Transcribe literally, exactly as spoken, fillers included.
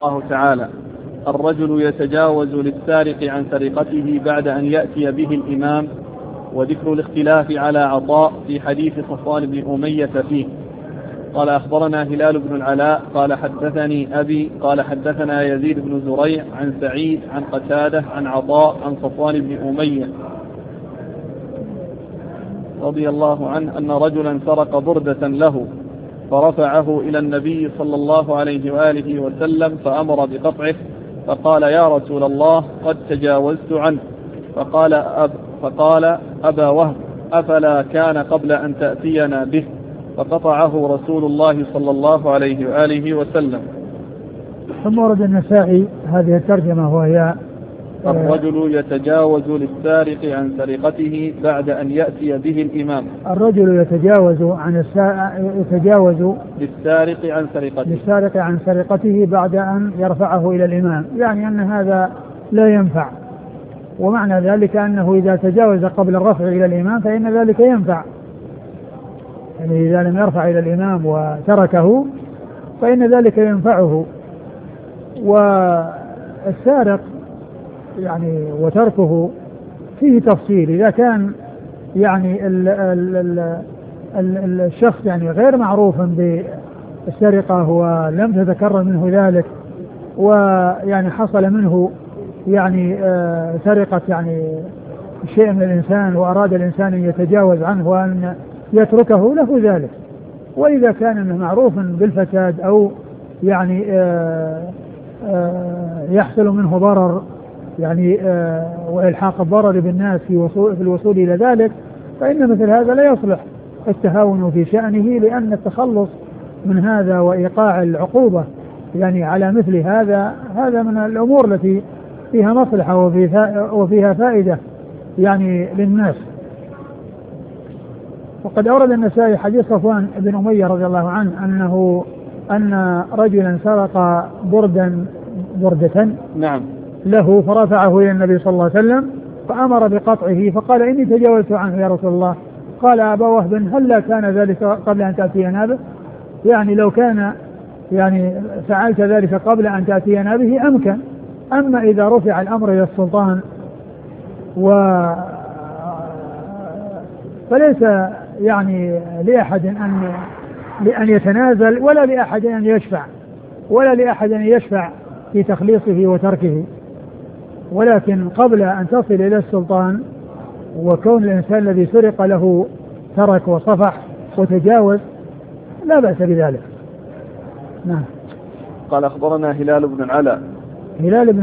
الله تعالى: الرجل يتجاوز للسارق عن سرقته بعد أن يأتي به الإمام. وذكر الاختلاف على عطاء في حديث صفوان بن أمية فيه. قال: أخبرنا هلال بن العلاء قال حدثني أبي قال حدثنا يزيد بن زريع عن سعيد عن قتادة عن عطاء عن صفوان بن أمية رضي الله عنه أن رجلا سرق بردة له فرفعه إلى النبي صلى الله عليه وآله وسلم فأمر بقطعه، فقال: يا رسول الله قد تجاوزت عنه. فقال أب فقال أبا وهب: أفلا كان قبل أن تأتينا به؟ فقطعه رسول الله صلى الله عليه وآله وسلم. ثم ورد النسائي هذه الترجمة وهي: الرجل يتجاوز للسارق عن سرقته بعد أن يأتي به الإمام. الرجل يتجاوز عن السا... يتجاوز للسارق عن سرقته للسارق عن سرقته بعد أن يرفعه إلى الإمام، يعني أن هذا لا ينفع. ومعنى ذلك أنه إذا تجاوز قبل الرفع إلى الإمام فإن ذلك ينفع، يعني إذا لم يرفع إلى الإمام وتركه فإن ذلك ينفعه. والسارق يعني وتركه فيه تفصيل. إذا كان يعني ال ال ال ال الشخص يعني غير معروف بالسرقة ولم تتكرر منه ذلك، ويعني حصل منه يعني آه سرقة يعني شيء من الإنسان وأراد الإنسان أن يتجاوز عنه وأن يتركه، له ذلك. وإذا كان معروف بالفساد أو يعني آه آه يحصل منه ضرر يعني آه وإلحاق الضرر بالناس في, وصول في الوصول إلى ذلك، فإن مثل هذا لا يصلح التهاون في شأنه، لأن التخلص من هذا وإيقاع العقوبة يعني على مثل هذا هذا من الأمور التي فيها مصلحة وفيها فائدة يعني للناس. وقد أورد النسائي حديث صفوان بن أمية رضي الله عنه أنه أن رجلا سرق بردا بردة نعم له فرفعه إلى النبي صلى الله عليه وسلم فأمر بقطعه، فقال: إني تجاوزت عنه يا رسول الله. قال أبا وهب: هل كان ذلك قبل أن تأتينا به؟ يعني لو كان يعني فعلت ذلك قبل أن تأتينا به أمكن، أما إذا رفع الأمر إلى السلطان و فليس يعني لأحد أن لأن يتنازل ولا لأحد أن يشفع ولا لأحد أن يشفع في تخليصه وتركه، ولكن قبل أن تصل إلى السلطان وكون الإنسان الذي سرق له ترك وصفح وتجاوز لا بأس بذلك. نعم. قال: أخبرنا هلال بن العلاء. هلال بن